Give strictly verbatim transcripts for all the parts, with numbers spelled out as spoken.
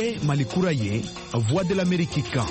ye Malikura ye Voix de l'Amérique kan.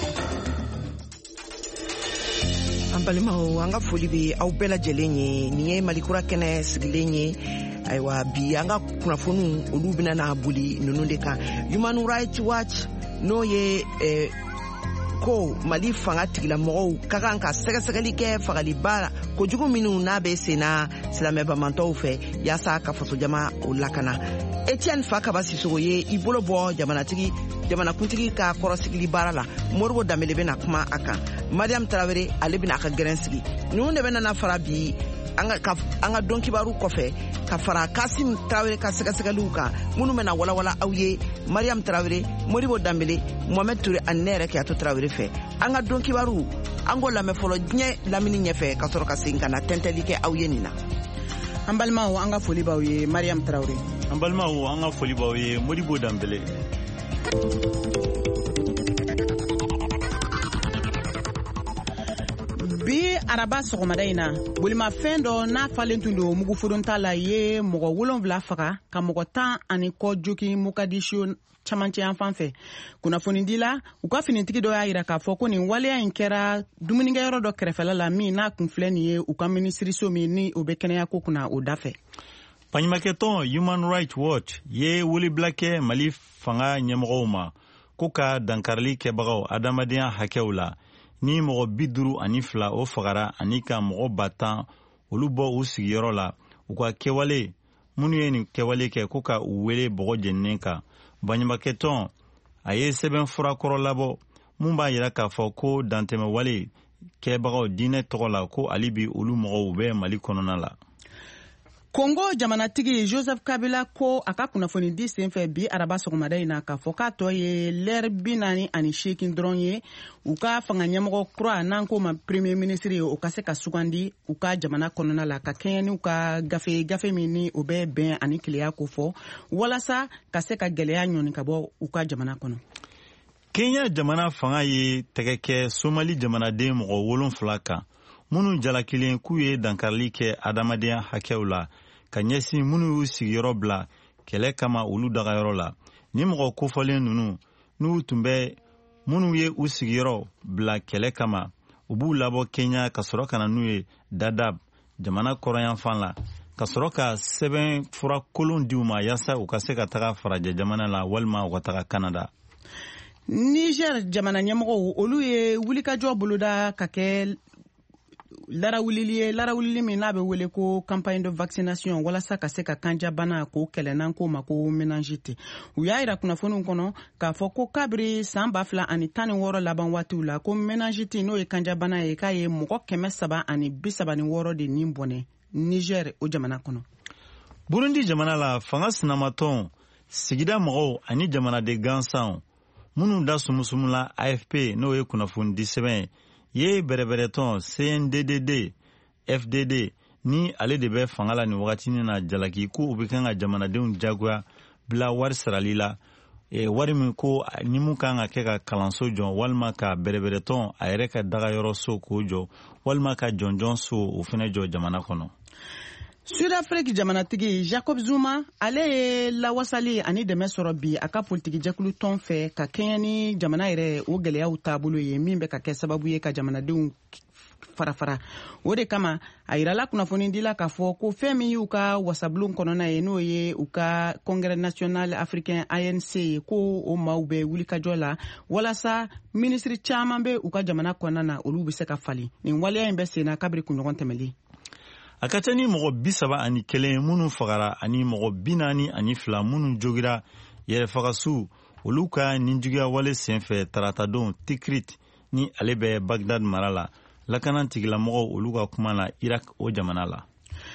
An balimaw an ka foli be aw bɛɛ lajɛlen ye. Nin ye Malikura kɛnɛ sigilen ye. Ayiwa bi an ka kunnafoniw olu bɛna na boli ninnu de kan. Human Rights Watch n'o ye eh, ko Mali fanga tigilamɔgɔw ka kan ka sɛgɛsɛgɛli kɛ fagaliba kojugu minnu n'a bɛ senna silamɛbamantɔw fɛ yaasa ka fasojama o lakana. Etienne Fakaba Sissogo ye i bolo bɔ jamanatigi jamanakuntigi ka kɔrɔsigili baara la. Moribo Dambele bɛna kuma a kan. Mariam Traoré ale bɛna a ka gɛrɛn sigi. Ninnu de bɛna na fara bi an ka an ka dɔn kibaru kɔfɛ ka fara Kasim Traoré ka sɛgɛsɛgɛliw kan minnu bɛna walawala aw ye. Mariam Traoré, Moribo Dambele, Mohamed Touré ani ne yɛrɛ Keyato Traoré fɛ. An ka dɔn kibaru an k'o lamɛn fɔlɔ diɲɛ lamini ɲɛfɛ ka sɔrɔ ka segin ka na tɛntɛli kɛ aw ye nin na. An balimaw an ka foli b'aw ye Mariam Traoré. An balimaw an ka foli b'aw ye Modibo Dambele. Bi araba sɔgɔmada in na bolimafɛn dɔ n'a falen tun don mugufurunta la ye mɔgɔ wolonwula faga ka mɔgɔ tan ani kɔ joki Mogadishu camancɛ yan fan fɛ. Kunnafonidila u ka finitigi dɔ y'a yira k'a fɔ ko nin waleya in kɛra dumunikɛyɔrɔ dɔ kɛrɛfɛla la min n'a kun filɛ nin ye u ka minisiriso min ni o bɛ kɛnɛya ko kunna o da fɛ. Paɲumakɛtɔn Human Rights Watch ye welebila kɛ Mali fanga ɲɛmɔgɔw ma ko ka dankarili kɛbagaw adamadenya hakɛw la ni mɔgɔ bi duuru ani fila o fagara ani ka mɔgɔ ba tan olu bɔ u sigiyɔrɔ la u ka kɛwale minnu ye nin kɛwale kɛ ko ka u wele bɔgɔ jeninen kan. Baɲumakɛtɔn a ye sɛbɛn fura kɔrɔ labɔ mun b'a yira k'a fɔ ko dantɛmɛwale kɛbagaw diinɛ tɔgɔ la ko hali bi olu mɔgɔw bɛ Mali kɔnɔna la. Kongo jamanatigi Joseph Kabila ko a ka kunnafoni di senfɛ bi araba sɔgɔmada in na k'a fɔ k'a tɔ ye lɛri bi naani ani seegin dɔrɔn ye u ka fanga ɲɛmɔgɔ kura n'an ko ma premier ministre ye o ka se ka sugandi u ka jamana kɔnɔna la ka kɛɲɛ n'u ka gafe gafe min ni o bɛ bɛn ani keleya ko fɔ walasa ka se ka gɛlɛya ɲɔni ka bɔ u ka jamana kɔnɔ. Kenya jamana fanga ye tɛgɛ kɛ Somali jamanaden mɔgɔ wolonfila kan minnu jalakilen k'u ye dankarili kɛ adamadenya hakɛw la ka ɲɛsin minnu y'u sigiyɔrɔ bila kɛlɛ kama olu dagayɔrɔ la. Ni mɔgɔ kofɔlen ninnu n'u tun bɛ minnu ye u sigiyɔrɔ bila kɛlɛ kama u b'u labɔ Kenya ka sɔrɔ ka na n'u ye Dadaab jamana kɔrɔyanfan la ka sɔrɔ ka sɛbɛn fura kolon di u ma yaasa u ka se ka taga farajɛ jamana la walima u ka taga Canada. Niger jamana ɲɛmɔgɔw olu ye wulikajɔ boloda ka kɛ larawulili ye larawulili min n'a bɛ wele ko campagne de vaccination walasa ka se ka kanja bana k'o kɛlɛ n'an k'o ma ko meningite. U y'a yira kunnafoniw kɔnɔ k'a fɔ ko kabiri san ba fila ani tan ni wɔɔrɔ laban waatiw la ko meningite n'o ye kanja bana ye k'a ye mɔgɔ kɛmɛ saba ani bi saba ni wɔɔrɔ de nin bɔnɛ Niger o jamana kɔnɔ. Burundi jamana la fanga sinamatɔn sigida mɔgɔw ani jamanaden gansanw minnu da sumusumula A F P n'o ye kunnafoni di sɛbɛn ye bɛrɛbɛrɛtɔn C N D D D F D D ni ale de bɛ fanga la ni wagatinin na jalaki ko u bɛ kan ka jamanadenw jagoya bila wari sarali la e, wari min ko ni mun kan ka kɛ ka kalanso jɔ walima ka bɛrɛbɛrɛtɔn a yɛrɛ ka dagayɔrɔ so k'o jɔ walima ka jɔnjɔn so o fana jɔ jamana kɔnɔ. Sud-Afrique jamanatigi Jacob Zuma ale ye lawasali ani dɛmɛ sɔrɔ bi a ka politiki jɛkulu tɔn fɛ ka kɛɲɛ ni jamana yɛrɛ o gɛlɛyaw taabolo ye min bɛ ka kɛ sababu ye ka jamanadenw farafara. O de kama a yirala kunnafoni dila k'a fɔ ko fɛn min y'u ka wasabulon kɔnɔna ye n'o ye u ka Congrès national africain A N C ye ko o maaw bɛ wulikajɔ la walasa minisiri caman bɛ u ka jamana kɔnɔna na olu bɛ se ka fali. Nin waleya in bɛ senna kabiri kunɲɔgɔn tɛmɛli. A ka ca ni mɔgɔ bi saba ani kelen minnu fagara ani mɔgɔ bi naani ani fila minnu jogira yɛrɛfagasiw olu ka ninjuguya wale senfɛ taratadon Tikrit ni ale bɛ Bagdad mara la lakana tigilamɔgɔw olu ka kuma la Irak o jamana la.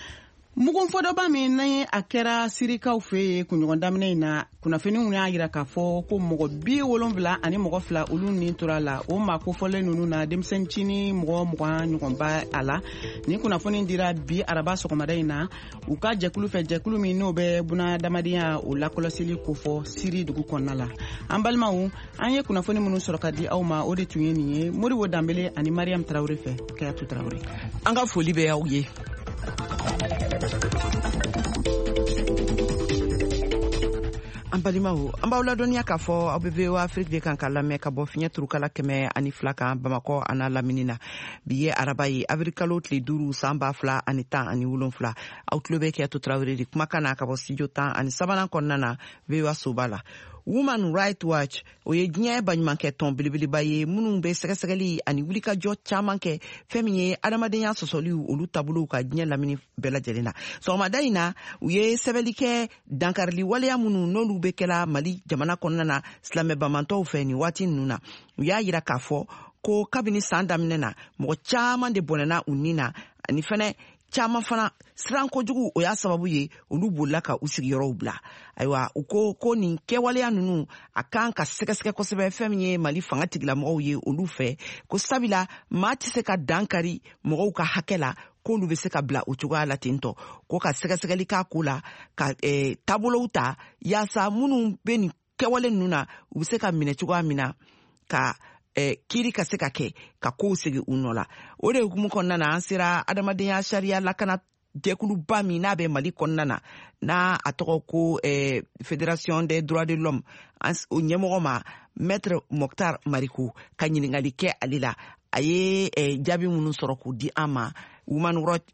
Mugunfɔdɔba min ni a kɛra sirikaw fɛ yen kunɲɔgɔn daminɛ in na kunnafoniw y'a yira k'a fɔ ko mɔgɔ bi wolonwula ani mɔgɔ fila olu ni tora la o maa kofɔlen ninnu na denmisɛnnin mɔgɔ mugan ɲɔgɔnba a la ni kunnafoni dira bi araba sɔgɔmada in na u ka jɛkulu fɛ jɛkulu min n'o bɛ bunadamadenya o lakɔlɔsili kofɔ siri dugu kɔnɔna la. An balimaw an ye kunnafoni minnu sɔrɔ ka di aw ma o de tun ye nin ye Moribo Dambele ani Mariam Traoré fɛ Keyato Traoré. An ka foli bɛ aw ye. An an balimaw an b'aw ladɔnniya k'a fɔ aw bɛ V O A Afrique de kan ka lamɛn ka bɔ fiɲɛ turukala kɛmɛ ani fila kan Bamakɔ a n'a lamini na bi ye araba ye avril kalo tile duuru san ba fila ani tan ani wolonfila aw tulo bɛ Kiyatu Tarawele de kumakan na ka bɔ studio tan ani sabanan kɔnɔna na V O A soba la. Women Rights Watch o ye diɲɛ baɲumankɛ tɔn belebeleba ye minnu bɛ sɛgɛsɛgɛli ani wulikajɔ caman kɛ fɛn min ye adamadenya sɔsɔliw olu taabolow ka diɲɛ lamini bɛɛ lajɛlen na. Sɔgɔmada in na u ye sɛbɛnni kɛ dankarili waleya minnu n'olu bɛ kɛla Mali jamana kɔnɔna na silamɛbamantɔw fɛ nin waati ninnu na u y'a yira k'a fɔ ko kabini san daminɛ na mɔgɔ caman de bɔnɛna u ni na ani fɛnɛ caman fana siran kojugu o y'a sababu ye olu bolila ka u sigiyɔrɔw bila. Ayiwa u ko ko nin kɛwaleya ninnu a kan ka sɛgɛsɛgɛ kosɛbɛ fɛn min ye Mali fanga tigilamɔgɔw ye olu fɛ ko sabila maa tɛ se ka dankari mɔgɔw ka hakɛ la k'olu bɛ se ka bila o cogoya la ten tɔ ko ka sɛgɛsɛgɛli k'a ko la ka eh, taabolow ta yaasa minnu bɛ nin kɛwale ninnu na u bɛ se ka minɛ cogoya min na ka Eh, kiri ka se ka kɛ ka kow segi u nɔ la. O de hukumu kɔnɔna na an sera adamadenya sariya lakana jɛkuluba min n'a bɛ Mali kɔnɔna na n'a a tɔgɔ ko eh, Fédération des droits de l'homme o ɲɛmɔgɔ ma Maître Mokhtar Marikou ka ɲininkali kɛ ale la a ye eh, jaabi minnu sɔrɔ k'u di an ma Women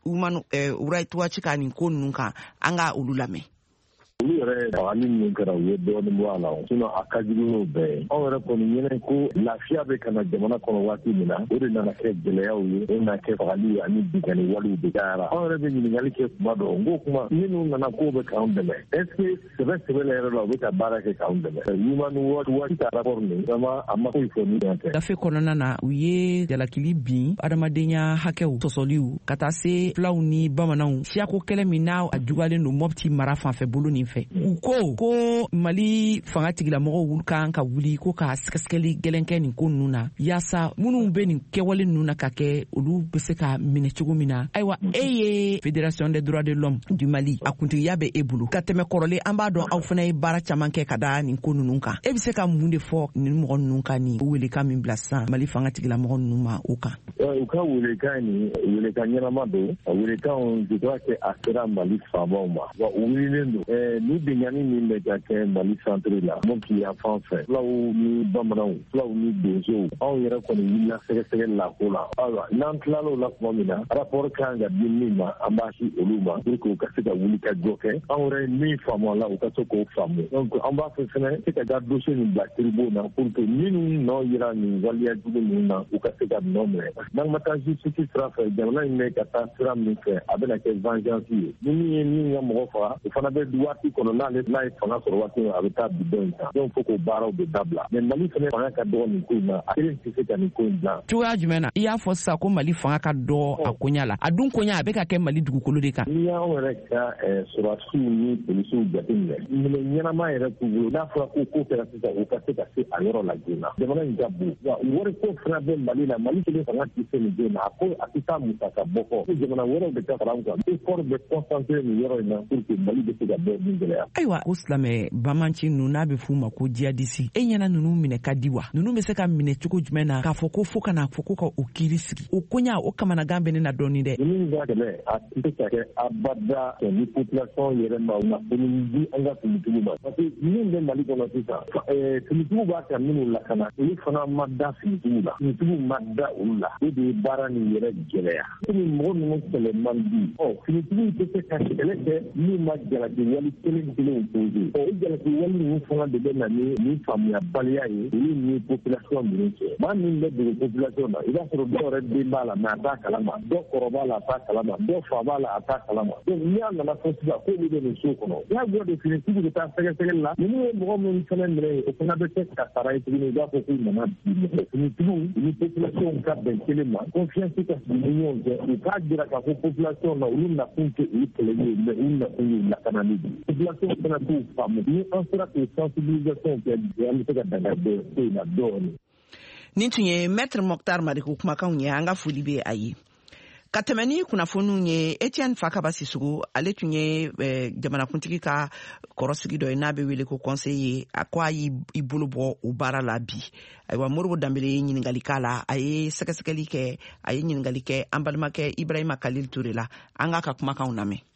Rights Watch ka nin ko ninnu kan an ka olu lamɛn. Olu yɛrɛ fagali min kɛra u ye dɔɔnin bɔ a la sinon a ka jugu n'o bɛɛ ye. Anw yɛrɛ kɔni ɲɛnɛ ko lafiya bɛ ka na jamana kɔnɔ waati min na o de nana kɛ gɛlɛyaw ye o nana kɛ fagali ani bigani walew bɛ cayara. Anw yɛrɛ bɛ ɲininkali kɛ kuma dɔ n ko kuma minnu nana k'o bɛ k'anw dɛmɛ est ce que sɛbɛ sɛbɛ la yɛrɛ la u bɛ ka baara kɛ k'anw dɛmɛ. Human Rights Watch ka rapport nin vraiment a ma foyi fɔ min tɛ. Gafe kɔnɔna na u ye jalakili bin adamadenya hakɛw sɔsɔliw ka taa se fulaw ni bamananw siyako kɛlɛ min n'a a jugalen don Mopti mara fanfɛ bolo nin fɛ. U ko ko Mali fanga tigilamɔgɔw kan ka wuli ko ka sɛgɛsɛgɛli gɛlɛn kɛ nin ko ninnu na yaasa minnu bɛ nin kɛwale ninnu na ka kɛ olu bɛ se ka minɛ cogo min na. Ayiwa e ye Fédération des droits de l'homme du Mali a kuntigiya bɛ e bolo ka tɛmɛ kɔrɔlen an b'a dɔn aw fana ye baara caman kɛ ka da nin ko ninnu kan. E bɛ se ka mun de fɔ nin mɔgɔ ninnu kan ni welekan min bila sisan Mali fanga tigilamɔgɔ ninnu ma o kan? U ka welekan ni welekan ɲɛnama don a welekan je crois que a sera Mali faamaw ma wa u wililen don ni bɛnkanni min bɛ ka kɛ Mali centre la Mopti yan fan fɛ fulaw ni bamananw fulaw ni donsow anw yɛrɛ kɔni wulila sɛgɛsɛgɛli la ko la. Ayiwa n'an tilala o la tuma min na rapport kan ka di min ma an b'a si olu ma pour que u ka se ka wuli ka jɔ kɛ anw yɛrɛ min faamu a la u ka se k'o faamu. Donc an b'a fɛ fɛnɛ se ka taa dossier nin bila tribunal na pour que minnu nɔ yira nin waleya jugu ninnu na u ka se ka nɔ minɛ. N'an ma taa justice sira fɛ jamana in bɛ ka taa sira min fɛ a bɛna kɛ vengeance ye ni min ye min ka mɔgɔ faga o fana bɛ waati kɔnɔ n'ale n'a ye fanga sɔrɔ waati min a bɛ taa bi dɔ in kan donc faut que baaraw bɛ dabila mais Mali fana fanga ka dɔgɔ nin ko in na a kelen tɛ se ka nin ko in dilan. Cogoya jumɛn na i y'a fɔ sisan ko Mali fanga ka dɔgɔ a koɲa la a dun koɲa a bɛ ka kɛ Mali dugukolo de kan. N'i y'anw yɛrɛ ka sɔrɔdasiw ni polisiw jateminɛ minɛ ɲɛnama yɛrɛ t'u bolo n'a fɔra ko ko kɛra sisan u ka se ka se a yɔrɔ la joona jamana in ka bon wa wari ko fana bɛ Mali la Mali kelen fanga tɛ se nin don na a ko a tɛ taa musaka bɔ kɔ ko jamana wɛrɛw bɛ ka fara an kan effort bɛ concentrer nin yɔrɔ in na pour que Mali bɛ se ka bɔ nin gɛlɛya. Ayiwa ko silamɛ bamanci ninnu n'a bɛ f'u ma ko jihadisi e ɲɛna ninnu minɛ ka di wa ninnu bɛ se ka minɛ cogo jumɛn na k'a fɔ ko fo ka n'a fɔ ko ka o kiiri sigi o koɲa o kamanagan bɛ ne na dɔɔnin dɛ. Ninnu ka tɛmɛ a tɛ se ka kɛ abada ni population yɛrɛ ma na kunnafoni di an ka finitigiw ma parce que min bɛ Mali kɔnɔ sisan finitigiw b'a ka minnu lakana olu fana ma da finitigiw la finitigiw ma da olu la o de ye baara nin yɛrɛ gɛlɛya komi mɔgɔ ninnu kɛlɛ man di ɔ finitigiw tɛ se ka kɛlɛ kɛ min ma jalaki wali kelen kelen posé ɔ o jalaki wali ninnu fana de bɛ na ni ni faamuyabaliya ye olu ni population ninnu cɛ maa min bɛ dogo population na i b'a sɔrɔ dɔw yɛrɛ den b'a la mɛ a t'a kalama dɔ kɔrɔ b'a la a t'a kalama dɔ fa b'a la a t'a kalama donc n'i y'a nana fɔ sisan k'olu bɛ nin so kɔnɔ n'a bɔ de finitigiw bɛ taa sɛgɛsɛgɛli la ninnu ye mɔgɔ min fana minɛ o fana bɛ kɛ ka sara ye tuguni i b'a fɔ k'u nana bi mɔgɔ finitigiw ni population ka bɛn kelen ma confiance ka sigi ni ɲɔgɔn cɛ u k'a jira k'a fɔ population na olu nakun tɛ olu kɛlɛli ye mɛ olu nakun ye lakanali de population fana t'u faamu ni an sera k'o sensibilisation kɛ an bɛ se ka dangari ko in na dɔɔnin. Nin tun ye Maître Mokhtar Marikou kumakanw ye an ka foli bɛ a ye. Ka tɛmɛ ni kunnafoniw ye Etienne Fakaba Sissogo ale tun ye jamanakuntigi ka kɔrɔsigi dɔ ye n'a bɛ wele ko conseil ye a ko a y'i bolo bɔ o baara la bi. Ayiwa Moribo Danbele ye ɲininkali k'a la a ye sɛgɛsɛgɛli kɛ a ye ɲininkali kɛ an balimakɛ Ibrahima Khalil Touré la an k'a ka kumakanw lamɛn.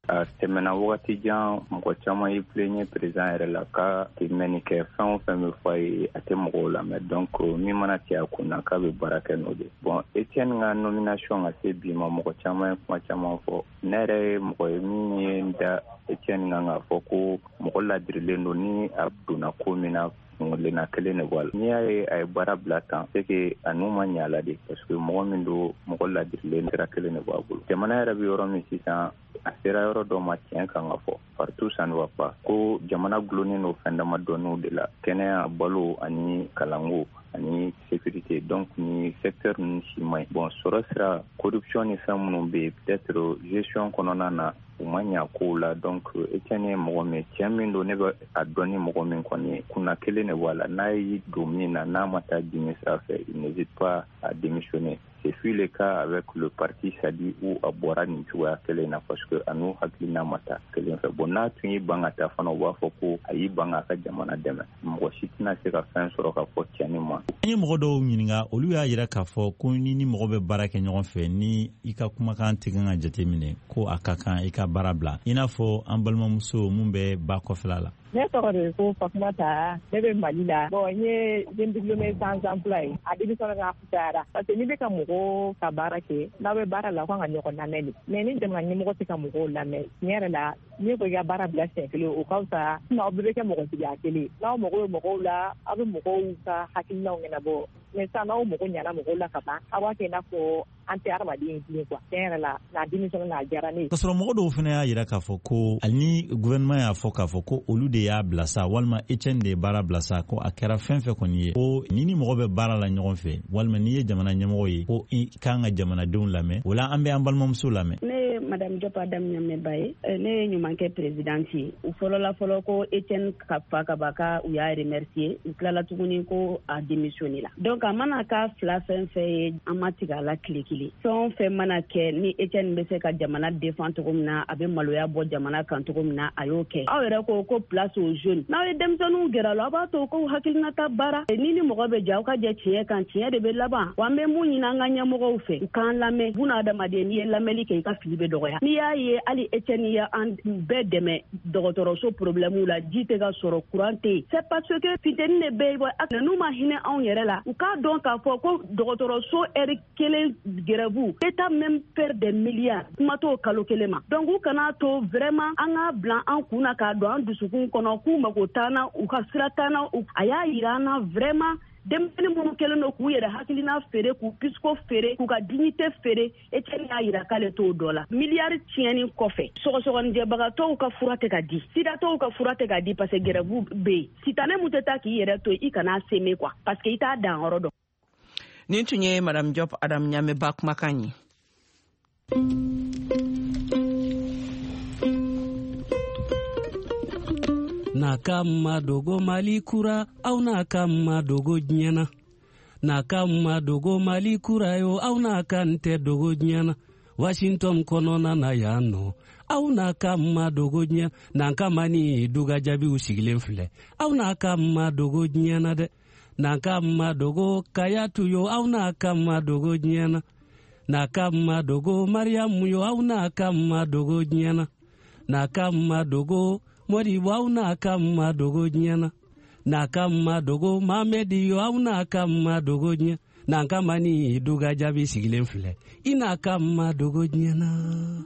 a tɛmɛna wagati jan mɔgɔ caman y'i plaignent président yɛrɛ la ka tɛmɛni kɛ fɛn o fɛn bɛ fɔ a ye a tɛ mɔgɔw lamɛn donc min mana ci a kun na k'a bɛ baara kɛ n'o de bon Etienne ka nomination ka se bi ma mɔgɔ caman ye kuma caman fɔ ne yɛrɛ ye mɔgɔ ye min ye n da Etienne kan k'a fɔ ko mɔgɔ ladirilen don ni a donna ko min na lena kelen de bɔ n'i y'a ye a ye baara bila tan c'est que a n'u ma ɲɛ a la de parce que mɔgɔ min don mɔgɔ ladirilen sira kelen de b'a bolo jamana yɛrɛ bɛ yɔrɔ min sisan a sera yɔrɔ dɔ ma tiɲɛ kan ka fɔ partout ça ne va pas ko jamana gulonnen don fɛn dama dɔnniw de la kɛnɛya balo ani kalanko ani sécurité donc ni secteur ninnu si ma ɲi bon sɔrɔ sira corruption ni fɛn minnu bɛ yen peut-être gestion kɔnɔna na u ma ɲa kow la donc Etienne ye mɔgɔ min tiɲɛ min don ne bɛ a dɔn ni mɔgɔ min kɔni ye kunna kelen de b'a la n'a ye don min na n'a ma taa dimi sira fɛ il n'hésite pas à démissionner c'est fut le cas avec le parti Sadi où a bɔra nin cogoya kelen na parce que a n'u hakilina ma taa kelen fɛ bon n'a tun y'i ban ka taa fana u b'a fɔ ko a y'i ban k'a ka jamana dɛmɛ mɔgɔ si tɛna se ka fɛn sɔrɔ ka fɔ tiɲɛni ma. An ye mɔgɔ dɔw ɲininka olu y'a jira k'a fɔ ko ni ni mɔgɔ bɛ baara kɛ ɲɔgɔn fɛ ni i ka kumakan tɛ kan ka jateminɛ ko a ka kan i ka baara bila i n'a fɔ an balimamuso mun bɛ ba kɔfɛla la. Ne tɔgɔ de ko Fatumata ne bɛ Mali la bon n ye jeune diplômée sans emploi ye a démissionné ka fisayara parce que n'i bɛ ka mɔgɔw ka baara kɛ n'aw bɛ baara la kan ka ɲɔgɔn lamɛn de mais ni jamana ɲɛmɔgɔ tɛ ka mɔgɔw lamɛn tiɲɛ yɛrɛ la n'i ko i ka baara bila siɲɛ kelen o ka fisa sinon aw bɛɛ bɛ kɛ mɔgɔtigiya kelen n'aw mago bɛ mɔgɔw la aw bɛ mɔgɔw ka hakilinaw ɲɛnabɔ mais sisan n'aw mago ɲɛna mɔgɔw la ka ban aw b'a kɛ i n'a fɔ an tɛ adamaden tiɲɛ quoi tiɲɛ yɛrɛ la n'a démissionné n'a diyara ne ye. K'a sɔrɔ mɔgɔ dɔw fana y'a jira k'a fɔ ko hali ni gouvernement y'a fɔ k'a fɔ ko olu de y'a bila sa walima Etienne de ye baara bila sa ko a kɛra fɛn fɛn kɔni ye ko ni ni mɔgɔ bɛ baara la ɲɔgɔn fɛ walima n'i ye jamana ɲɛmɔgɔ ye ko i kan ka jamanadenw lamɛn o la an bɛ an balimamuso lamɛn. Ne ye madame Diop Adam Ɲamɛba ye ne ye ɲumankɛ présidente ye u fɔlɔla fɔlɔ ko Etienne ka fa ka ba ka u y'a remercier u tilala tuguni ko a démissionné la donc a mana ka fila fɛn fɛn ye an ma tigɛ a la tile kelen fɛn o fɛn mana kɛ ni Etienne bɛ se ka jamana défend cogo min na a bɛ maloya bɔ jamana kan cogo min na a y'o kɛ aw yɛrɛ ko ko place aux jeunes n'aw ye denmisɛnninw gɛrɛ la aw b'a to ko hakilinata baara ni ni mɔgɔ bɛ jɛ aw ka jɛ tiɲɛ kan tiɲɛ de bɛ laban wa an bɛ mun ɲini an ka ɲɛmɔgɔw fɛ u k'an lamɛn buna adamaden n'i ye lamɛnli kɛ i ka fili bɛ dɔgɔya n'i y'a ye hali Etienne ye an bɛɛ dɛmɛ dɔgɔtɔrɔso problème la ji tɛ ka sɔrɔ courant tɛ yen c'est parce que fitini de bɛ yen n'u ma hinɛ anw yɛrɛ la u k'a dɔn k'a fɔ ko dɔgɔtɔrɔso ɛri kelen grève état même perd des milliards kuma t'o kalo kelen ma donc u kana to vraiment an k'a bila an kun na k'a don an dusukun kɔnɔ k'u mago t'an na u ka sira t'an na a y'a yira an na vraiment denmisɛnnin minnu kɛlen don k'u yɛrɛ hakilina feere k'u pisiko feere k'u ka dignité feere Etienne y'a yira k'ale t'o dɔ la miliyari tiɲɛni kɔfɛ sɔgɔsɔgɔnijɛbagatɔw ka fura tɛ ka di sidatɔw ka fura tɛ ka di parce que grève bɛ yen sitanɛ mun tɛ taa k'i yɛrɛ to i kana seme quoi parce que i t'a dan yɔrɔ dɔn. Nin tun ye madame Diop Adam Ɲamɛba kumakan ye. Na kama dogo Mali kura au na kama dogo nyana na kama dogo Mali kura yo au na kante dogo nyana Washington konona na yano au na kama dogo nyana na kama ni duga jabi usigilen file au na kama dogo nyana de na kama dogo kayatu yo au na kama dogo nyana na kama dogo Mariamu yo au na kama dogo nyana na kama dogo Mori wau na kama dogo nyana na kama dogo Mamedi yo au na kama dogo nyana na kama ni duga jabi sigilen file ina kama dogo nyana.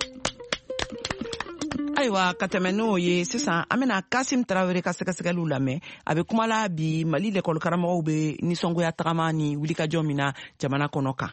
Ayiwa ka tɛmɛ n'o ye sisan an bɛna Kasim Tarawele ka sɛgɛsɛgɛliw lamɛn a bɛ kuma la bi Mali l'école karamɔgɔw bɛ nisɔngoya tagama ni wulikajɔ min na jamana kɔnɔ kan.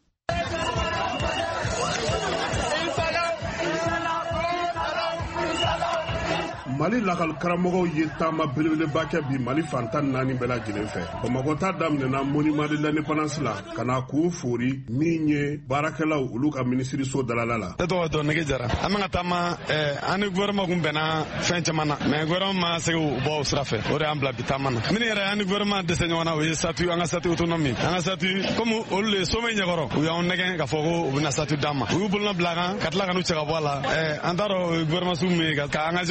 Mali lakal karamɔgɔw ye taama belebeleba kɛ bi Mali fantan naani bɛɛ lajɛlen fɛ. Bamakɔ ta daminɛna monument de l'indépendance la ka na k'u fori min ye baarakɛlaw olu ka minisiriso dalala la. Ne tɔgɔ Nege Jara. An bɛ ka taama an ni gouvernement kun bɛnna fɛn caman na mais gouvernement ma se k'u bɔ o sira fɛ o de y'an bila bi taama na. Minnu yɛrɛ an ni gouvernement dɛsɛ ɲɔgɔn na o ye statut an ka statut autonomie an ka statut comme olu de sommet ɲɛkɔrɔ u y'anw nɛgɛn k'a fɔ ko u bɛna statut d'an ma. U y'u bolona bila kan ka tila ka n'u cɛ ka bɔ a la an t'a dɔn gouvernement sugu min ka engagement ta ka tila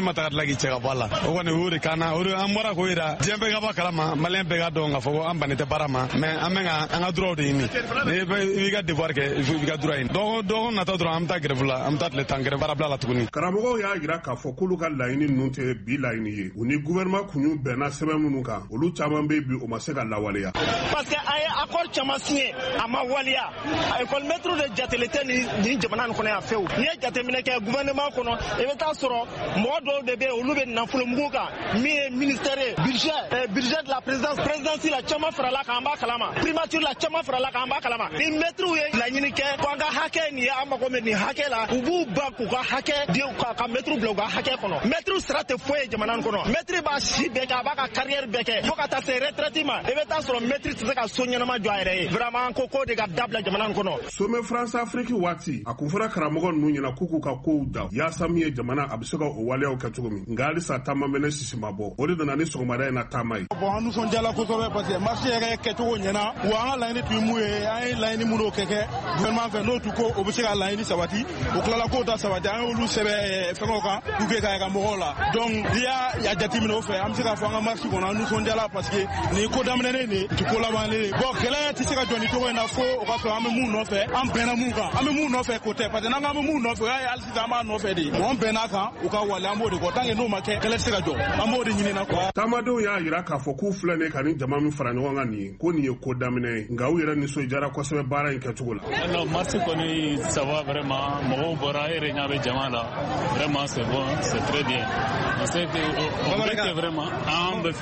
tila k'i cɛ ka bɔ a la o kɔni o de kan na o de an bɔra k'o yira diɲɛ bɛɛ ka bɔ kalama maliyɛn bɛɛ ka dɔn k'a fɔ ko an bannen tɛ baara ma mais an bɛ ka an ka droit de ɲini n'i b'i ka devoir kɛ il faut i ka droit ɲini dɔgɔkun nata dɔrɔn an bɛ taa grève la an bɛ taa tile tan grève baarabila la tuguni. karamɔgɔw y'a jira k'a fɔ k'olu ka laɲini ninnu tɛ bi laɲini ye u ni gouvernement kun y'u bɛnna sɛbɛn minnu kan olu caman bɛ bi o ma se ka lawaleya. parce que a ye accord caman signé a ma waleya école maître de jatele tɛ nin jamana nin kɔnɔ yan fewu n'i ye jateminɛ kɛ gouvernement kɔnɔ i bɛ taa sɔrɔ mɔgɔ dɔw de bɛ yen olu bɛ nafolo mugu kan min ye ministère ye budget budget de la présidence présidence la caman farala kan an b'a kalama primature la caman farala kan an b'a kalama ni maître ye laɲini kɛ ko an ka hakɛ nin ye an mago bɛ nin hakɛ la u b'u ban k'u ka hakɛ di ka maître bila u ka hakɛ kɔnɔ maître sara tɛ foyi ye jamana nin kɔnɔ maître b'a si bɛɛ kɛ a b'a ka carrière bɛɛ kɛ fo ka taa se retraite ma i bɛ taa sɔrɔ maître tɛ se ka so ɲɛnama jɔ a yɛrɛ ye vraiment ko ko de ka dabila jamana nin kɔnɔ. sommet France Afrique waati a kun fɔra karamɔgɔ ninnu ɲɛna k'u k'u ka kow da yaasa min ye jamana a bɛ se ka o waleyaw kɛ cogo min nka halisa taama bɛ ne sisi ma bɔ o de nana ni sɔgɔmada in na taama ye. bon an nisɔndiyala kosɛbɛ parce que marché yɛrɛ kɛcogo ɲɛna wa an ka laɲini tun ye mun ye an ye laɲini minnu kɛ kɛ gouvernement fɛ n'o tun ko o bɛ se ka laɲini sabati o tilala k'o ta sabati an y'olu sɛbɛn fɛngɛw kan pour que k'a ka mɔgɔw la donc n'i y'a jateminɛ o fɛ an bɛ se k'a fɔ an ka marché kɔnɔ an nisɔndiyala parce que nin ko daminɛnen de ti ko labanlen de bon kɛlɛ tɛ se ka jɔ nin cogo in na fo o ka sɔrɔ an bɛ mun nɔfɛ an bɛnna mun kan an bɛ mun nɔfɛ ko tɛ parce que n'an k'an bɛ mun nɔfɛ o y'a ye hali sisan an b'a nɔfɛ de bon an bɛnna kan u ka wale an b'o de kɔ tant que n'o ma kɛ kɛlɛ tɛ se ka jɔ an b'o de ɲini na quoi. taamadenw y'a jira k'a fɔ k'u filɛ ne ka ni jama min fara ɲɔgɔn kan nin ye ko nin ye ko daminɛ ye nka u yɛrɛ nisɔndiyara kosɛbɛ baara in kɛcogo la. alors marché kɔni ça va vraiment mɔgɔw bɔra e yɛrɛ ɲɛ bɛ jama la vraiment c'est bon c'est très bien on sait que on veut que vraiment an bɛ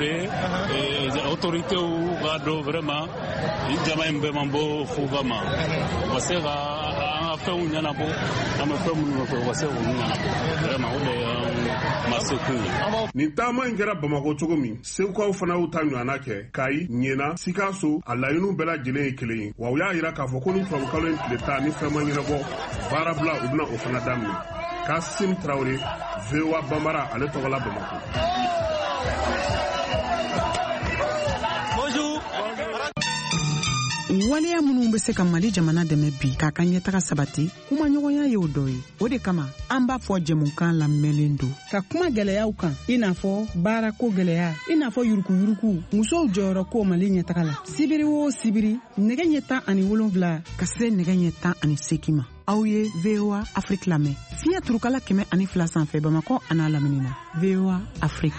fɛ autorités ka dɔn vraiment ni jama in bɛɛ man bɔ fuga ma u ka se ka an ka fɛnw ɲɛnabɔ an bɛ fɛn minnu nɔfɛ u ka se k'olu ɲɛnabɔ vraiment o de ye marché kun ye. nin taama in kɛra Bamako cogo min segukaw fana y'u ta ɲɔgɔnna kɛ Kayi Ɲena Sikaso a laɲiniw bɛɛ lajɛlen ye kelen ye wa u y'a jira k'a fɔ ko ni tubabukalo in tile tan ni fɛn ma ɲɛnabɔ baarabila u bɛna o fana daminɛ. Kasim Traoré V O A Bambara ale tɔgɔla Bamako. waleya minnu bɛ se ka Mali jamana dɛmɛ bi k'a ka ɲɛtaga sabati kuma ɲɔgɔnya ye o dɔ ye o de kama an b'a fɔ jɛmukan lamɛnlen don ka kuma gɛlɛyaw kan i n'a fɔ baarako gɛlɛya i n'a fɔ yurukuyuruku musow jɔyɔrɔ ko Mali ɲɛtaga la sibiri o sibiri nɛgɛ ɲɛ tan ani wolonwula ka se nɛgɛ ɲɛ tan ani seegin ma aw ye V O A Afrique lamɛn fiɲɛ turukala kɛmɛ ani fila sanfɛ Bamakɔ a n'a lamini na V O A Afrique.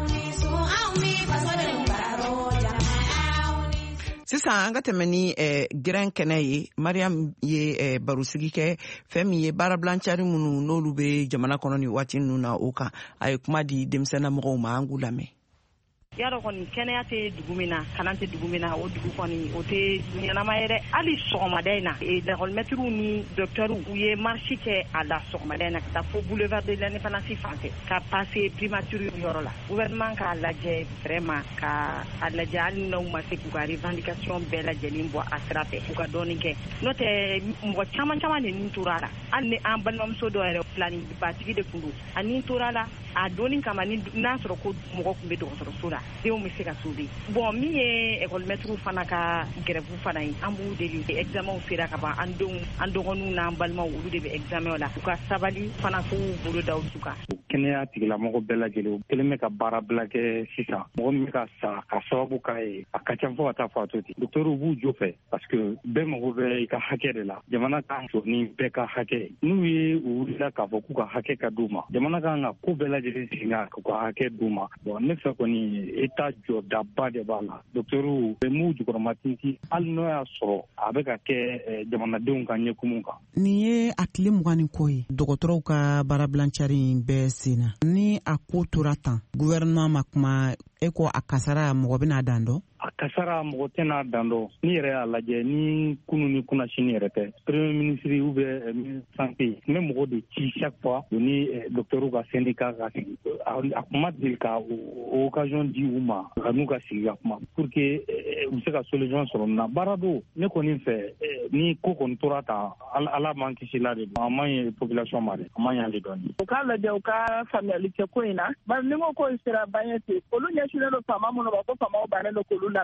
sisan an ka tɛmɛ ni eh, gɛrɛn kɛnɛ ye Mariam ye eh, barosigi kɛ fɛn min ye baarabilancari minnu n'olu bɛ jamana kɔnɔ ni waati ninnu na o kan a ye kuma di denmisɛnninmɔgɔw ma an k'u lamɛn. yadɔ kɔni kɛnɛya tɛ dugu min na kalan tɛ dugu min na o dugu kɔni o tɛ ɲɛnama ye dɛ hali sɔgɔmada in na lakɔlimɛtiriw ni dɔkitɛriw u ye marche kɛ a la sɔgɔmada in na ka taa fo boulevard de l'indépendance fan fɛ ka passer primature yɔrɔ la gouvernement k'a lajɛ vraiment ka a lajɛ hali n'u ma se k'u ka revendication bɛɛ lajɛlen bɔ a sira fɛ u ka dɔɔnin kɛ n'o tɛ mɔgɔ caman caman de nin tora la hali ni an balimamuso dɔ yɛrɛ filani batigi de tun don a nin tora la a dɔɔnin kama n'a sɔrɔ ko mɔgɔ tun bɛ dɔgɔtɔrɔso la denw bɛ se ka sauver bon min ye école-maître fana ka grève fana ye an b'u deli examen sera ka ban an denw an dɔgɔninw n'an balimaw olu de bɛ examen la u ka sabali fana k'u bolo da u kan. kɛnɛya tigilamɔgɔ bɛɛ lajɛlen u kelen bɛ ka baara bila kɛ sisan mɔgɔ min bɛ ka sa ka sababu k'a ye a ka ca fɔ ka taa fɔ a to ten docteurs b'u jo fɛ parce que bɛɛ mago bɛ i ka hakɛ de la jamana kan jɔ ni bɛɛ ka hakɛ n'u ye u wulila k'a fɔ k'u ka hakɛ ka d'u ma jamana kan ka ko bɛɛ lajɛlen sigi k'u ka hakɛ d'u ma bon ne fɛ kɔni état jɔdaba de b'a la docteurs bɛ m'u jukɔrɔma tintin hali n'o y'a sɔrɔ a bɛ ka kɛ jamanadenw ka ɲɛkumu kan. nin ye a tile mugan ni kɔ ye dɔgɔtɔrɔw ka baarabilancari in bɛɛ senna ni a ko tora tan gouvernement ma kuma e ko a kasara mɔgɔ bɛna dan dɔ. a kasara mɔgɔ tɛna dan dɔ ni yɛrɛ y'a lajɛ ni kunu ni kunnasini yɛrɛ tɛ premier ministre ou bien ministre santé n bɛ mɔgɔ de ci chaque fois o ni docteurs ka syndicat ka sigi a kuma deli ka o occasion di u ma ka n'u ka sigi ka kuma pour que u bɛ se ka solution sɔrɔ nin na baara don ne kɔni fɛ ni ko kɔni tora tan ala m'an kisi la de don a man ɲi population ma de a man ɲi ale dɔɔni. u k'a lajɛ u ka faamuyali kɛ ko in na bari ni ko ko sera ban ye ten olu ɲɛsinnen don faama minnu ma ko faamaw bannen don k'olu lamɛn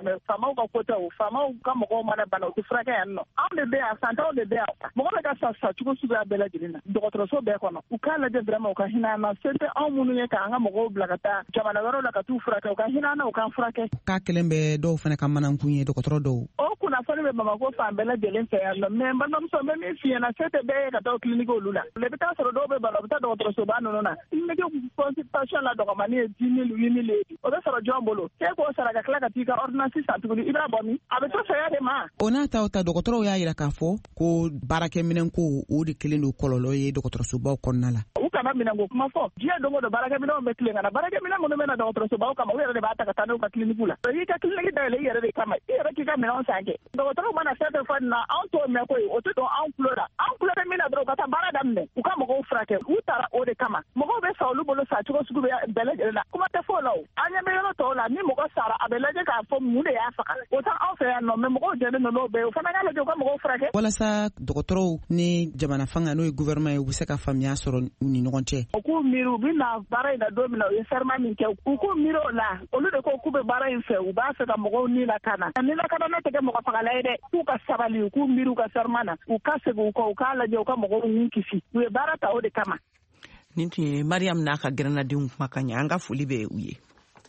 mɛ faamaw ka kota o faamaw ka mɔgɔw mana bana u tɛ furakɛ yan nɔ anw de bɛ yan santaw de bɛ yan mɔgɔ bɛ ka sa sa cogo suguya bɛɛ lajɛlen na dɔgɔtɔrɔso bɛɛ kɔnɔ u k'a lajɛ vraiment u ka hinɛ an na se tɛ anw minnu ye k'an ka mɔgɔw bila ka taa jamana wɛrɛw la ka t'u furakɛ u ka hinɛ an na u k'an furakɛ. K'a kelen bɛ dɔw fana ka manankun ye dɔgɔtɔrɔ dɔw. O kunnafoni bɛ Bamako fan bɛɛ lajɛlen fɛ yan nɔ mɛ n balimamuso n bɛ min f'i ɲɛna se tɛ bɛɛ ye ka taa clinique olu la i bɛ taa sɔrɔ dɔw bɛ bana u bɛ taa dɔgɔtɔrɔsoba ninnu na clinique consultation la dɔgɔmani ye dix mille huit mille ye o bɛ sɔrɔ jɔn bolo k'e k'o sara ka tila ka t'i ka ordonnance san tuguni i b'a bɔ min a bɛ to saya de ma. O n'a ta o ta dɔgɔtɔrɔw y'a jira k'a fɔ ko baarakɛminɛnko o de kelen don kɔlɔlɔ ye dɔgɔtɔrɔsobaw kɔnɔna la. U kana minɛnko kuma fɔ diɲɛ don o don baarakɛminɛnw bɛ tilen ka na baarakɛminɛn minnu bɛ na dɔgɔtɔrɔsobaw kama u yɛrɛ de b'a ta ka taa n'u ka clinique la i ka clinique dayɛlɛ i yɛrɛ de kama i yɛrɛ k'i ka minɛnw san kɛ dɔgɔtɔrɔw mana fɛn fɛn fɔ nin na anw t'o mɛn koyi o tɛ don anw tulo la anw tulo bɛ min na dɔrɔn u ka taa baara daminɛ u ka mɔgɔw furakɛ u taara o de kama mɔgɔw bɛ sa olu bolo sa cogo sugu bɛɛ lajɛlen la kuma tɛ fɔ o la o an ɲɛ bɛ yɔrɔ tɔw la ni mɔgɔ sara a bɛ lajɛ k'a fɔ mun de y'a faga o tɛ anw fɛ yan nɔ mɛ mɔgɔw jɛlen don n'o bɛɛ o fana y'a lajɛ u ka mɔgɔw furakɛ. Walasa dɔgɔtɔrɔw ni jamana fanga n'o ye gouvernement ye u bɛ se ka faamuya sɔrɔ u ni ɲɔgɔn cɛ. U k'u miiri u bɛ na baara in na don min na u ye serment min kɛ u k'u miiri o la olu de ko k'u bɛ baara in fɛ u b'a fɛ ka mɔgɔw ni lakana ni lakana tɛ kɛ mɔgɔ fagala ye dɛ k'u ka sabali u k'u miiri u ka serment na u ka segin u kɔ u k'a lajɛ u ka mɔgɔw ni kisi u ye baara ta o de kama. Nin tun ye Mariam n'a ka gɛrɛnadenw kuma ka ɲɛ an ka foli bɛ u ye.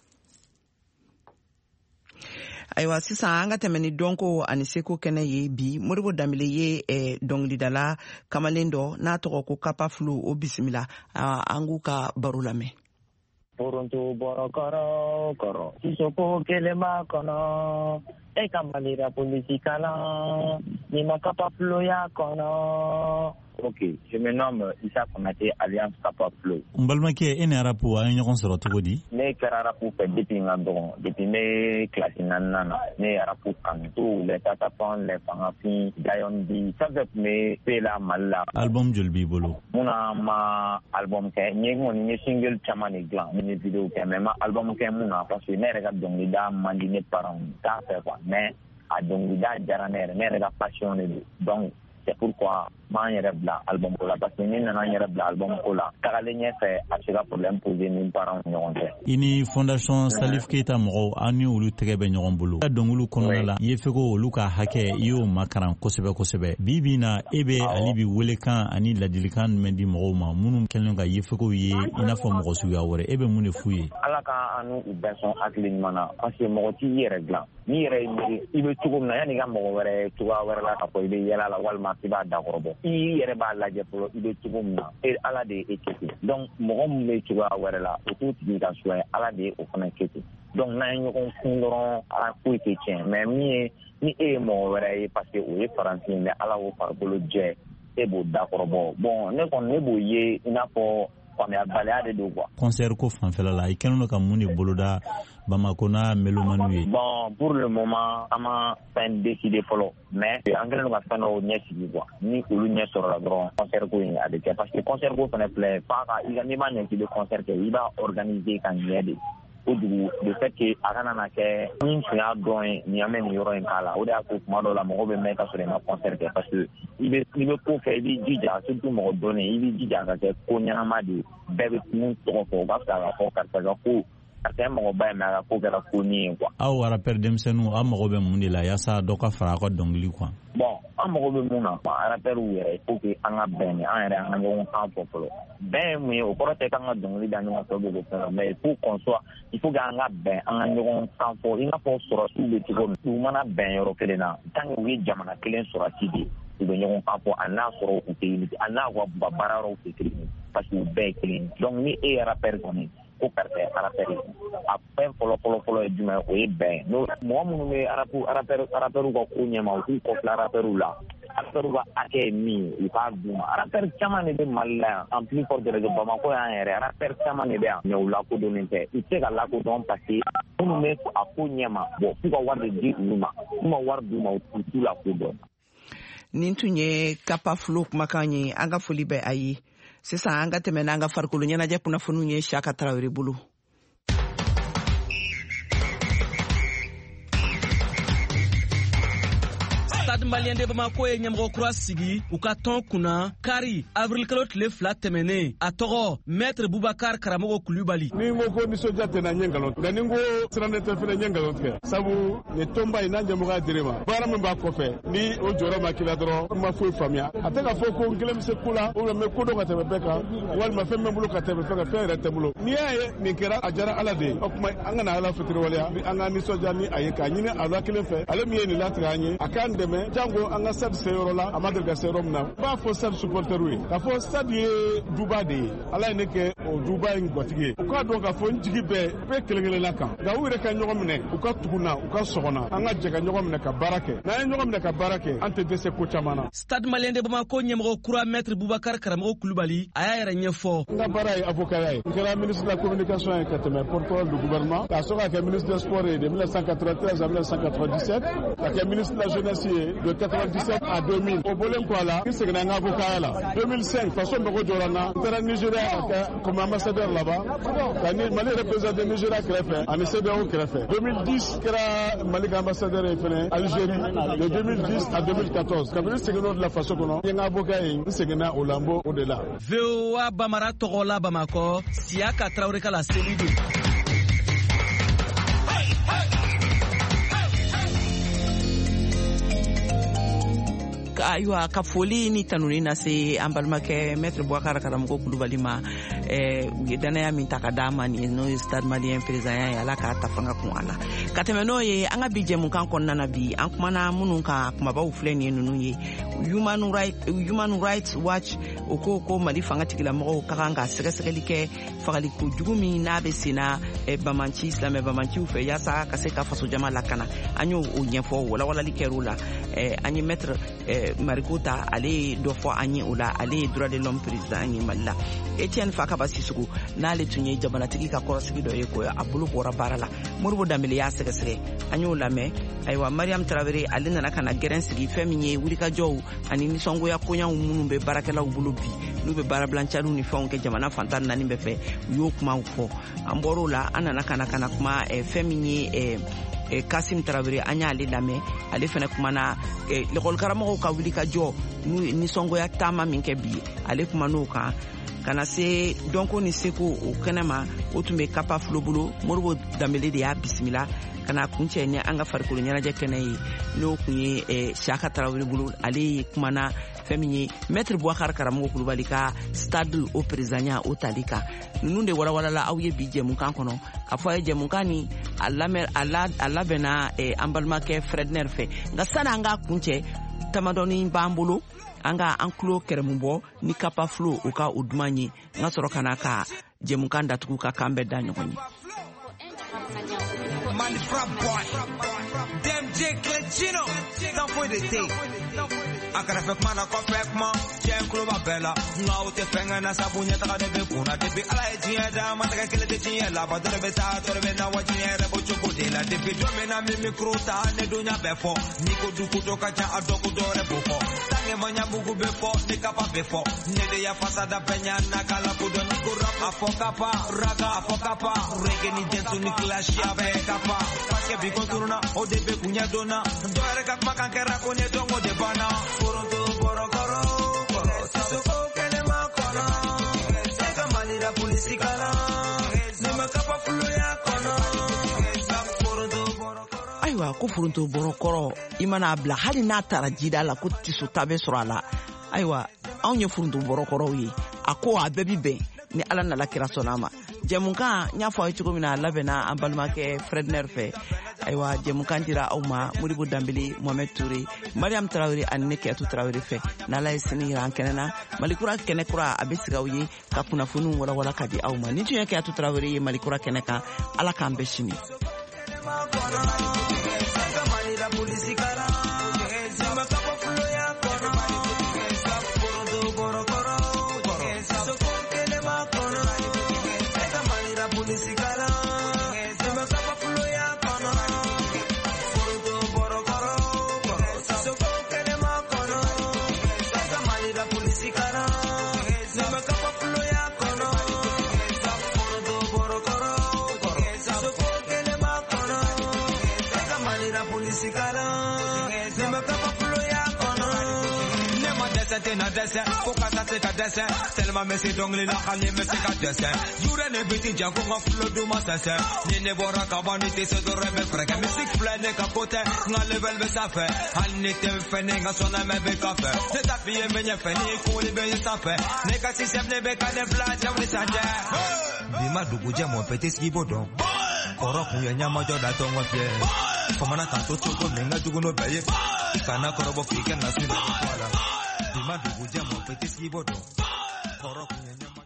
Ayiwa sisan an ka tɛmɛ ni dɔnko ani seko kɛnɛ ye bi Modibo Danbele ye eh, dɔnkilidala kamalen dɔ n'a tɔgɔ ko Kapa Flo o bisimila an k'u ka baro lamɛn. Poronto bɔrɔ kɔrɔ kɔrɔ sisoko kelema kɔnɔ e ka malira polisi kalan ni ma Kapa Flo ya kɔnɔ. Ok, je me nomme Issa Konate Alliance Kapa Flo. N balimakɛ e ni arapu a ye ɲɔgɔn sɔrɔ cogo di? Ne kɛra arapu fɛ depuis n ka dɔgɔn depuis ne kilasi naaninan na ne ye arapu kanu tout les tatapans les fangafin dayon bi fɛn fɛn tun bɛ se la Mali la. Album joli b'i bolo? Munna ma album kɛ n ye kɔni n ye single caman de dilan n ye video kɛ mais ma album kɛ mun na parce que ne yɛrɛ ka dɔnkilida man di ne parents t'a fɛ quoi mais a dɔnkilida diyara ne yɛrɛ ne yɛrɛ ka passion de don donc c'est pourquoi m'an yɛrɛ bila album ko la parce que ni nana n yɛrɛ bila album ko la tagalen ɲɛfɛ a bɛ se ka problème poser ni parents ɲɔgɔn cɛ. I ni fondation Salif Keita mɔgɔw an ni olu tɛgɛ bɛ ɲɔgɔn bolo. I ka dɔnkiliw kɔnɔna la i ye fɛ ko olu ka hakɛ i y'o makaran kosɛbɛ kosɛbɛ. Bi bi na e bɛ ale bi welekan ani ladilikan jumɛn di mɔgɔw ma minnu kɛlen ka yefekow ye i n'a fɔ mɔgɔ suguya wɛrɛ e bɛ mun de f'u ye? Ala ka an n'u bɛɛ sɔn hakili ɲuman na parce que mɔgɔ t'i yɛrɛ dilan n'i yɛrɛ ye miiri i bɛ cogo min na yanni ka mɔgɔ wɛrɛ cogoya wɛrɛ la ka fɔ i bɛ yɛlɛ la walima i b'a dakɔrɔbɔ i yɛrɛ b'a lajɛ fɔlɔ i bɛ cogo min na e Ala de ye e kɛ ten donc mɔgɔ min bɛ cogoya wɛrɛ la o t'o tigi ka suya ye Ala de ye o fana kɛ ten donc n'an ye ɲɔgɔn kun dɔrɔn a foyi tɛ tiɲɛ mais min ye ni e ye mɔgɔ wɛrɛ ye parce que o ye faransi ye mais Ala y'o farikolo jɛ e b'o dakɔrɔbɔ bon ne kɔni ne b'o ye i n'a fɔ faamuyabaliya de don quoi. Concert ko fanfɛla la i kɛlen don ka mun de boloda Bamako n'a melomaniw ye? Bon pour le moment an ma fɛn décider fɔlɔ mais an kɛlen don ka fɛn dɔw ɲɛ sigi quoi ni olu ɲɛ sɔrɔla dɔrɔn concert ko in a bɛ kɛ parce que concert ko fana filɛ f'a ka i ka n'i ma ɲɛ k'i bɛ concert kɛ i b'a organiser ka ɲɛ de o dugu le fait que a kana na kɛ min tun y'a dɔn ye nin an bɛ nin yɔrɔ in k'a la o de y'a to tuma dɔw la mɔgɔw bɛ mɛn ka sɔrɔ i ma concert kɛ parce que i bɛ i bɛ ko fɛ i b'i jija surtout mɔgɔ dɔnnen i b'i jija ka kɛ ko ɲɛnama de ye bɛɛ bɛ mun tɔgɔ fɔ o b'a fɛ ka fɔ karisa ka ko karisa ye mɔgɔba ye mais a ka ko kɛra ko nin ye quoi. Aw rappeur denmisɛnninw aw mago bɛ mun de la yaasa dɔ ka fara aw ka dɔnkili kan? Bon an mago bɛ mun na rappeurs yɛrɛ il faut que an ka bɛn ni an yɛrɛ an ka ɲɔgɔn kan fɔ fɔlɔ bɛn ye mun ye o kɔrɔ tɛ k'an ka dɔnkili da ɲɔgɔn fɛ o bɛ fɛn mais il faut qu'on soit il faut que an ka bɛn an ka ɲɔgɔn kan fɔ i n'a fɔ sɔrɔsiw bɛ cogo min u mana bɛn yɔrɔ kelen na tant que u ye jamana kelen sɔrɔsi de u bɛ ɲɔgɔn kan fɔ a n'a sɔrɔ u tɛ unité a n'a ka baara yɔrɔw tɛ kelen ye parce que u bɛɛ ye kelen donc ni e ye rappeur kɔni ko karisa ye rappeur ye a fɛn fɔlɔ fɔlɔ fɔlɔ ye jumɛn o ye bɛn n'o mɔgɔ minnu bɛ rappeur rappeur ka ko ɲɛma u k'u kɔfila rappeur la rappeur ka hakɛ ye min ye u k'a d'u ma rappeur caman de bɛ Mali la yan en plus fort de raison Bamako y'an yɛrɛ rappeur caman de bɛ yan mais u lakodɔnnen tɛ u tɛ se ka lakodɔn parce que minnu bɛ a ko ɲɛma bon f'u ka wari de di olu ma n'u ma wari d'u ma u t'u lakodɔn. Nin tun ye Kapa Flo kumakan ye an ka foli bɛ a ye sisan an ka tɛmɛ n'an ka farikolo ɲɛnajɛ kunnafoniw ye Saka Tarawele bolo. Stade malien de Bamako ye ɲɛmɔgɔ kura sigi u ka tɔn kunna kari avril kalo tile fila tɛmɛnen a tɔgɔ maître Boubacar Karamogo Kulibali. Ni ngo ko nisɔndiya tɛ na ɲɛ ngalon tigɛ, ni ngo siranɛ tɛ fɛnɛ ɲɛ ngalon tigɛ, sabu ni tɔnba in n'a ɲɛmɔgɔya dir'i ma baara min b'a kɔfɛ ni o jɔyɔrɔ ma k'i la dɔrɔn i ma foyi faamuya. A tɛ ka fɔ ko n kelen bɛ se ko la ou bien n bɛ ko dɔn ka tɛmɛ bɛɛ kan walima fɛn bɛ n bolo ka tɛmɛ fɛn kan fɛn yɛrɛ tɛ n bolo. N'i y'a ye nin kɛra a diyara Ala de ye, o tuma an kana Ala fitiriwaleya, an ka nisɔndiya ni a ye k'a ɲini Allah kelen fɛ, ale min ye nin latigɛ an ye a k'an dɛmɛ jango an ka stade se yɔrɔ la a ma deli ka se yɔrɔ min na. N b'a fɔ stade supporters ye k'a fɔ stade ye duba de ye, Ala ye ne kɛ o duba in gatigi ye, u k'a dɔn k'a fɔ n jigi bɛɛ bɛɛ kelen kelenna kan, nka u yɛrɛ ka ɲɔgɔn minɛ u ka tugu na u ka sɔgɔna an ka jɛ ka ɲɔgɔn minɛ ka baara kɛ, n'an ye ɲɔgɔn minɛ ka baara kɛ an tɛ dɛsɛ ko caman na. Stade malien de Bamako ɲɛmɔgɔ kura maître Boubacar Karamogo Kulibali a y'a yɛrɛ ɲɛfɔ. N ka baara ye avocaya ye, n kɛra ministre de la communication ye ka tɛmɛ porte-parole du gouvernement, k'a sɔrɔ ka kɛ ministre des sports ye de mille neuf cent quatre-vingt-treize à mille neuf cent quatre-vingt-dix-sept, ka kɛ ministre de la jeunesse ye de quatre-vingt-dix-sept à deux mille. O bɔlen kɔ a la n seginna n ka avocaya la. deux mille cinq faso mago jɔra n na, n taara Nigeria ka kɛ comme ambassadeur là-bas ka ni Mali représenté Nigeria kɛrɛfɛ ani C D A O kɛrɛfɛ. deux mille dix kɛra Mali ka ambassadeur ye fɛnɛ Algérie de deux mille dix à deux mille quatorze. Kabini seginna o de la faso kɔnɔ n ye n ka avocat ye n seginna o la n b'o o de la. V O A Bamara tɔgɔ la Bamakɔ Siaka Traoré ka la seli don. Ayiwa ka foli ni tanuni na se an balimakɛ maître Boubacar Karamogo Kulibali ma eh, u ye danaya min ta ka d'a ma ni n'o ye stade malien président ye Ala k'a ta fanga kun a la ka tɛmɛ n'o ye an ka bi jɛmukan kɔnɔna na bi an kumana minnu kan kumabaw filɛ nin ye ninnu ye Human Rights Human Rights Watch o ko ko Mali fanga tigilamɔgɔw ka kan ka sɛgɛsɛgɛli kɛ fagali kojugu min n'a bɛ senna eh, Bamanci silamɛ Bamanciw fɛ yaasa ka se ka faso jama lakana an y'o ɲɛfɔ walawalali kɛr'o la eh, an ye maître eh, Marikota ale ye dɔ fɔ an ye o la ale ye droit de l'homme président ye Mali la Etienne Fakaba Sissoco n'ale tun ye jamanatigi ka kɔrɔsigi dɔ ye ko a bolo bɔra baara la Modibo Dembele y'a sɛgɛsɛgɛ an y'o lamɛn ayiwa Mariam Traoré ale nana ka na gɛrɛn sigi fɛn min ye wulikajɔw ani nisɔngoya koɲaw minnu bɛ baarakɛlaw bolo bi n'u bɛ baarabilancariw ni fɛnw kɛ jamana fantan naani bɛɛ fɛ u y'o kumaw fɔ an bɔr'o la an nana ka na ka na kuma eh, fɛn min ye eh, eh, Kasim Traoré an y'ale lamɛn ale fɛnɛ kumana eh, lekɔlikaramɔgɔw ka wulikajɔ n'u nisɔngoya taama min kɛ bi ale kuma n'o kan kana se dɔnko ni seko o kɛnɛma o tun bɛ Kapa Flo bolo Modibo Dembele de y'a bisimila kana kuncɛ ni an ka farikolo ɲɛnajɛ kɛnɛ ye n'o kun ye eh, Siaka Traoré bolo ale ye kumana fɛn min ye maître Boubacar Karamogo Kulibali ka stade o présidenya o tali kan ninnu de walawalala aw ye bi jɛmukan kɔnɔ ka fɔ a ye jɛmukan ni a labɛnna eh, an balimakɛ Fredner fɛ nka sani an ka kuncɛ tamadɔni b'an bolo an ka an kulo kɛrɛmu bɔ ni Kapa Flo o ka o duman ye n ka sɔrɔ ka na ka jɛmukan datugu ka kan bɛɛ da ɲɔgɔn ye. Man frap boy Dem J Clecino Don't for the day Akara fek mana ko fek mo Chen kluba bella Nga ute fenga na sabunya taka debe kuna Debi ala e jiye da Mataka kele de jiye la Ba dore be sa dore be na wajiye Rebo chuku de la Debi dome na mimi kruta Ne dunya befo Niko duku toka cha adoku dore bufo Tange manya bugu befo Nika pa befo Nede ya fasada penya Nakala kudo niku rap Afo kapa Raga afo kapa Rege ni jensu ni clash ya beka Paske bi konturuna o de be kunya dona Doere kak makan kera kone dongo de bana Foronto borokoro Sisoko kele makono Eka mali da polisi kala Nima Kapa Flo ya kono Foronto borokoro Ayiwa ko foronto borokoro i mana bila hali n'a taara jida la ko tiso ta bɛ sɔrɔ a la ayiwa anw ye foronto borokɔrɔw ye a ko a bɛɛ bi bɛn ni Ala nala kira sɔnna a ma jɛmukan n y'a fɔ a ye cogo min na a labɛnna an balimakɛ Fredner fɛ ayiwa jɛmukan dira aw ma Modibo Dembele Mohamed Touré Mariam Traoré ani ne Kiyatu Traoré fɛ n'Ala ye sini yira an kɛnɛ na Malikura kɛnɛ kura a bɛ sigi aw ye ka kunnafoniw walawala ka di aw ma ni tun ye Kiyatu Traoré ye Malikura kɛnɛ kan Ala k'an bɛɛ sini. Police, sente na dessin Faut qu'à ça c'est qu'à dessin Tellement mais c'est donc les lachani mais c'est qu'à dessin Jure ne biti janko nga flow du ma sensei Nene bora kabani te se do rebe frega Music plane kapote nga level be sa fe Alni te fene nga sona me be kafe Ne tapiye menye fene kuli be yi sa fe Ne ka si sef ne be ka de flash ya wisa je Bima dugu je mon petit skibo don Koro kuye nyama joda tongo fie Komana tanto choko menga dugu no beye Kana korobo fike na sino kwala Bima dugu je mon petit skibo don Koro kuye nyama